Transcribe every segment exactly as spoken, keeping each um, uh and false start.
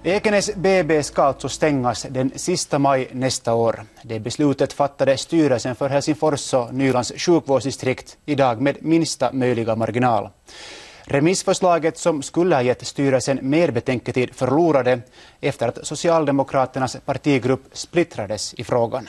Ekenäs B B ska alltså stängas den sista maj nästa år. Det beslutet fattade styrelsen för Helsingfors och Nylands sjukvårdsdistrikt idag med minsta möjliga marginal. Remissförslaget som skulle ha gett styrelsen mer betänketid förlorade efter att Socialdemokraternas partigrupp splittrades i frågan.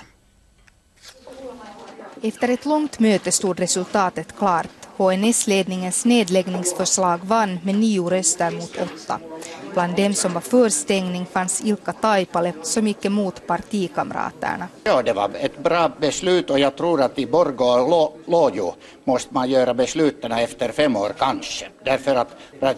Efter ett långt möte stod resultatet klart. H N S-ledningens nedläggningsförslag vann med nio röster mot åtta. Bland dem som var för stängning fanns Ilkka Taipale som gick emot partikamraterna. Ja, det var ett bra beslut och jag tror att i Borgå och Lojo måste man göra besluten efter fem år kanske. Därför att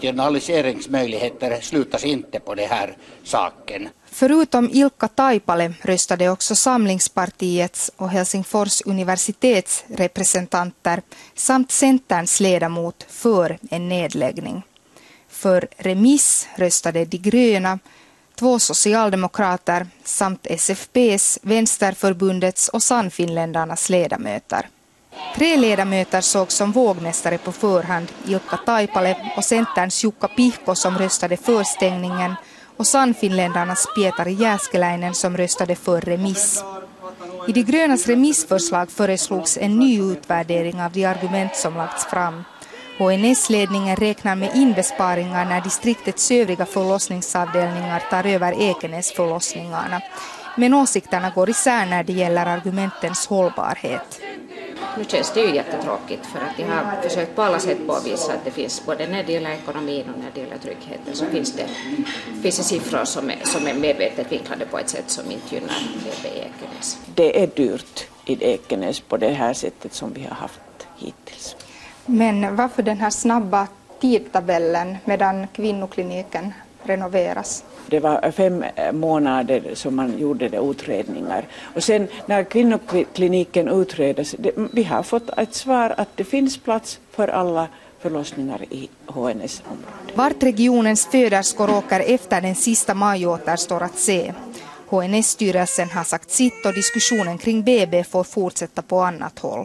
rationaliseringsmöjligheter slutas inte på det här saken. Förutom Ilkka Taipale röstade också Samlingspartiets och Helsingfors universitets representanter samt Centerns ledamot för en nedläggning. För remiss röstade De gröna, två socialdemokrater samt S F P:s, Vänsterförbundets och Sannfinländarnas ledamöter. Tre ledamöter såg som vågmästare på förhand Ilkka Taipale och Centerns Jukka Pihko som röstade för stängningen och Sannfinländarnas Pietari Jääskeläinen som röstade för remiss. I De grönas remissförslag föreslogs en ny utvärdering av de argument som lagts fram. H N S-ledningen räknar med inbesparingar när distriktets övriga förlossningsavdelningar tar över Ekenäs förlossningarna. Men åsikterna går isär när det gäller argumentens hållbarhet. Nu känns det ju jättetråkigt för att de har försökt på alla sätt påvisa att det finns både när det gäller ekonomin och när det gäller tryggheten så finns det, finns det siffror som är, som är medvetet vinklade på ett sätt som inte gynnar B B i Ekenäs. Det är dyrt i Ekenäs på det här sättet som vi har haft hittills. Men varför den här snabba tidtabellen medan kvinnokliniken renoveras? Det var fem månader som man gjorde det utredningar. Och sen när kvinnokliniken utredes, det, vi har fått ett svar att det finns plats för alla förlossningar i H N S-området. Vart regionens föderskor åker efter den sista maj återstår att se. H N S-styrelsen har sagt sitt och diskussionen kring B B får fortsätta på annat håll.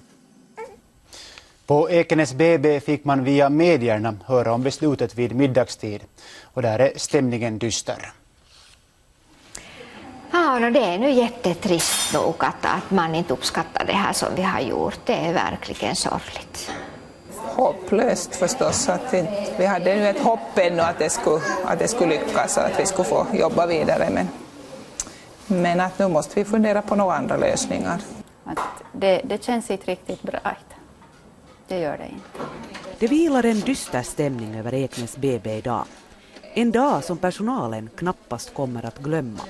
På Ekenäs B B fick man via medierna höra om beslutet vid middagstid. Och där är stämningen dyster. Ja, det är nu jättetrist nog att, att man inte uppskattar det här som vi har gjort. Det är verkligen sorgligt. Hopplöst förstås. Att inte, vi hade nu ett hopp ännu att det skulle, att det skulle lyckas och att vi skulle få jobba vidare. Men, men att nu måste vi fundera på några andra lösningar. Att det, det känns inte riktigt bra. Det gör det inte. Det vilar en dyster stämning över Ekenäs B B idag. En dag som personalen knappast kommer att glömma.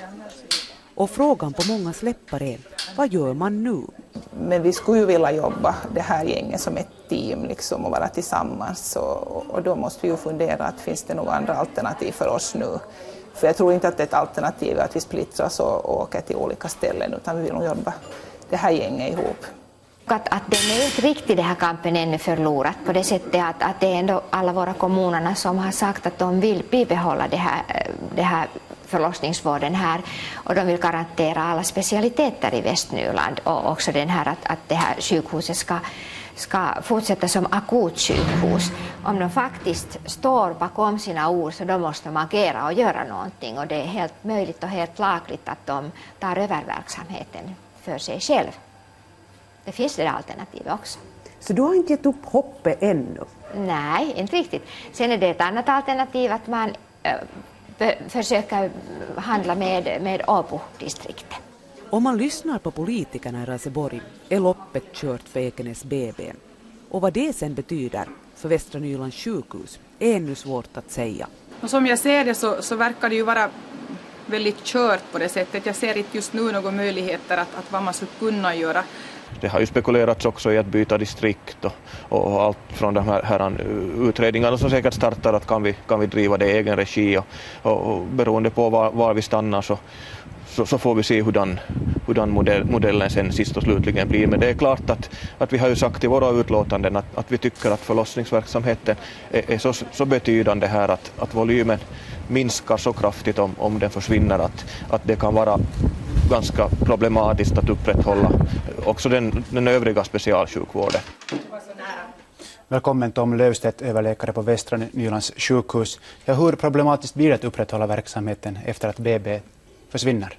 Och frågan på många läppar är, vad gör man nu? Men vi skulle ju vilja jobba det här gänget som ett team liksom, och vara tillsammans. Och, och då måste vi ju fundera att finns det några andra alternativ för oss nu. För jag tror inte att det är ett alternativ att vi splittras och, och åker till olika ställen utan vi vill nog jobba det här gänget ihop. Att, att den är inte riktigt den här kampen ännu förlorat på det sättet att, att det är ändå alla våra kommunerna som har sagt att de vill bibehålla det här, det här förlossningsvården här och de vill garantera alla specialiteter i Västnyland och också den här att, att det här sjukhuset ska, ska fortsätta som akutsjukhus. Om de faktiskt står bakom sina ord så då måste de agera och göra någonting och det är helt möjligt och helt lagligt att de tar över verksamheten för sig själv. Det finns det alternativet också. Så du har inte gett upp hoppet ännu? Nej, inte riktigt. Sen är det ett annat alternativ att man äh, försöker handla med, med Åbo-distriktet. Om man lyssnar på politikerna i Raseborg är loppet kört för Ekenäs B B. Och vad det sen betyder för Västra Nylands sjukhus är ännu svårt att säga. Och som jag ser det så, så verkar det ju vara väldigt kört på det sättet. Jag ser inte just nu några möjligheter att, att vad man skulle kunna göra. Det har ju spekulerats också i att byta distrikt och, och allt från de här, här utredningarna som säkert startar att kan vi, kan vi driva det i egen regi och, och, och beroende på var, var vi stannar så, så, så får vi se hurdan, hurdan modell, modellen sen sist och slutligen blir. Men det är klart att, att vi har ju sagt i våra utlåtanden att, att vi tycker att förlossningsverksamheten är, är så, så betydande här att, att volymen minskar så kraftigt om, om den försvinner att, att det kan vara ganska problematiskt att upprätthålla också den, den övriga specialsjukvården. Välkommen Tom Lövstedt, överläkare på Västra Nylands sjukhus. Ja, hur problematiskt blir det att upprätthålla verksamheten efter att B B försvinner?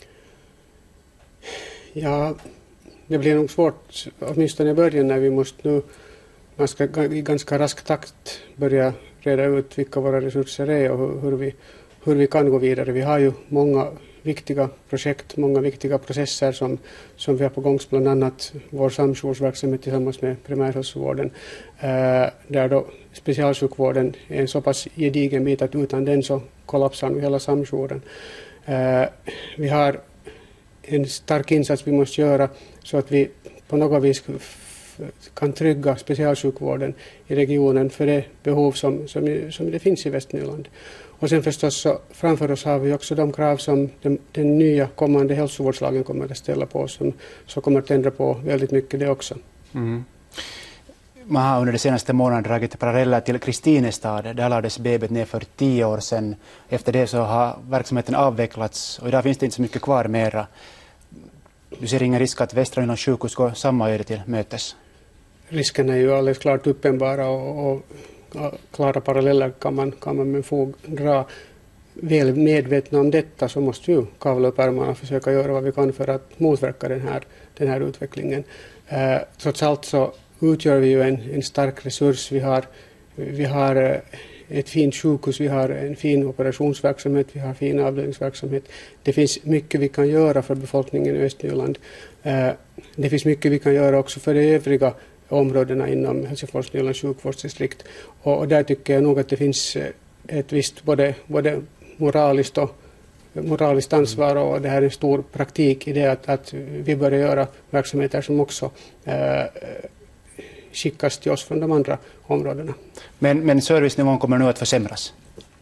Ja, det blir nog svårt, åtminstone i början när vi måste nu man ska i ganska rask takt börja reda ut vilka våra resurser är och hur, hur, vi, hur vi kan gå vidare. Vi har ju många viktiga projekt, många viktiga processer som, som vi har på gång, bland annat vår samjoursverksamhet tillsammans med primärhälsovården, eh, där då specialsjukvården är en så pass gedigen bit att utan den så kollapsar nu hela samjouren. Eh, vi har en stark insats vi måste göra så att vi på något vis kan trygga specialsjukvården i regionen för det behov som, som, som det finns i Västnyland. Och sen förstås så framför oss har vi också de krav som den, den nya kommande hälsovårdslagen kommer att ställa på oss, som, som kommer att ändra på väldigt mycket det också. Mm. Man har under de senaste månaderna dragit paralleller till Kristinestad. Där lades B B ner för tio år sedan. Efter det så har verksamheten avvecklats och idag finns det inte så mycket kvar mera. Du ser ingen risk att Västra Nylands sjukhus går samma öde till mötes? Risken är ju alldeles klart uppenbara och, och klara paralleller kan man, kan man med fog dra. Väl medvetna om detta så måste vi ju kavla upp ärmarna och försöka göra vad vi kan för att motverka den här, den här utvecklingen. Eh, trots allt så utgör vi ju en, en stark resurs. Vi har, vi har ett fint sjukhus, vi har en fin operationsverksamhet, vi har fin avdelningsverksamhet. Det finns mycket vi kan göra för befolkningen i Östnyland. Eh, det finns mycket vi kan göra också för de övriga områdena inom Helsingfors Nylands sjukvårdsdistrikt. Och, och där tycker jag nog att det finns ett visst både, både moraliskt och moraliskt ansvar och det här är en stor praktik i det att, att vi börjar göra verksamheter som också eh, skickas till oss från de andra områdena. Men, men servicenivån kommer nu att försämras?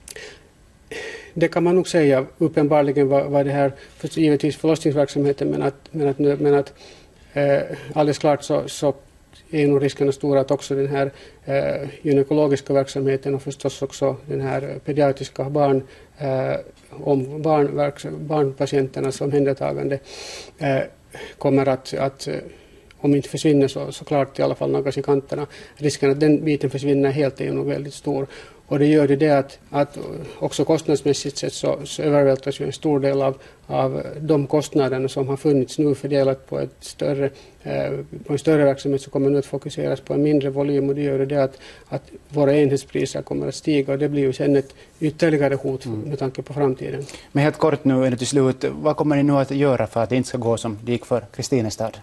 Det kan man nog säga. Uppenbarligen var, var det här för, givetvis förlossningsverksamheten, men att, men att, men att eh, alldeles klart så, så är nog riskerna stora att också den här eh, gynekologiska verksamheten och förstås också den här pediatriska barn, eh, om barn, barnpatienternas omhändertagande eh, kommer att, att om inte försvinner så, så klart i alla fall naggas i kanterna. Risken att den biten försvinner helt är ju nog väldigt stor. Och det gör det att, att också kostnadsmässigt sett så, så övervältras ju en stor del av, av de kostnaderna som har funnits nu fördelat på, ett större, eh, på en större verksamhet, så kommer nu att fokuseras på en mindre volym, och det gör det att, att våra enhetspriser kommer att stiga, och det blir ju sen ett ytterligare hot mm. med tanke på framtiden. Men helt kort nu är det till slut, vad kommer ni nu att göra för att det inte ska gå som det gick för Kristinestad?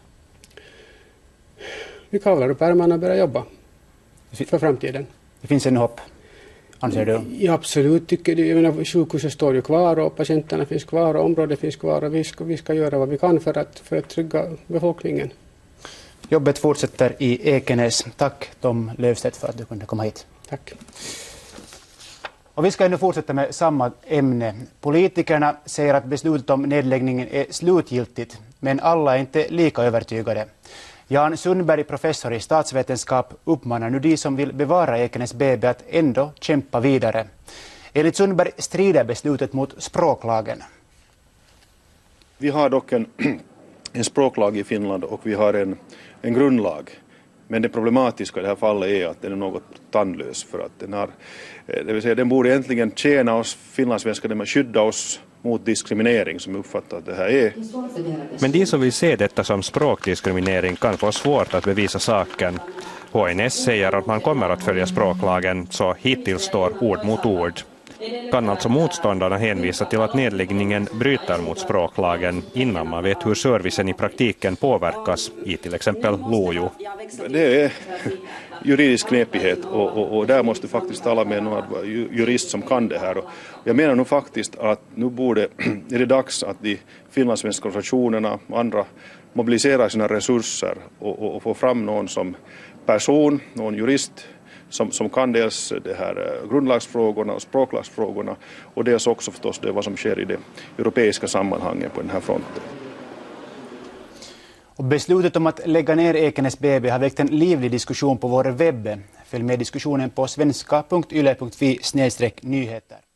Vi kavlar upp ärmarna och börjar jobba för framtiden. Det finns en hopp, anser du? Ja, absolut. Tycker jag menar, sjukhuset står ju kvar och patienterna finns kvar och området finns kvar, och vi ska, vi ska göra vad vi kan för att, för att trygga befolkningen. Jobbet fortsätter i Ekenäs. Tack Tom Lövstedt för att du kunde komma hit. Tack. Och vi ska ännu fortsätta med samma ämne. Politikerna säger att beslutet om nedläggningen är slutgiltigt, men alla är inte lika övertygade. Jan Sundberg, professor i statsvetenskap, uppmanar nu de som vill bevara Ekenäs B B att ändå kämpa vidare. Enligt Sundberg strider beslutet mot språklagen. Vi har dock en, en språklag i Finland och vi har en, en grundlag. Men det problematiska i det här fallet är att den är något tandlös, för att den har, det vill säga den borde egentligen tjäna oss finlandssvenskar, med skydda oss mot diskriminering, som uppfattar att det här är. Men de som vill se detta som språkdiskriminering kan få svårt att bevisa saken. H N S säger att man kommer att följa språklagen, så hittills står ord mot ord. Kan alltså motståndarna hänvisa till att nedläggningen bryter mot språklagen innan man vet hur servicen i praktiken påverkas i till exempel Lojo? Det är juridisk knepighet, och, och, och där måste faktiskt tala med någon jurist som kan det här. Och jag menar nog faktiskt att nu borde, är det dags att de finlandssvenska organisationerna och andra mobiliserar sina resurser och, och, och få fram någon som person, någon jurist, Som, som kan dels det här grundlagsfrågorna och språklagsfrågorna, och dels också förstås det vad som sker i det europeiska sammanhanget på den här fronten. Och beslutet om att lägga ner Ekenäs B B har väckt en livlig diskussion på vår webb. Följ med diskussionen på svenska punkt yle punkt fi snedstreck nyheter.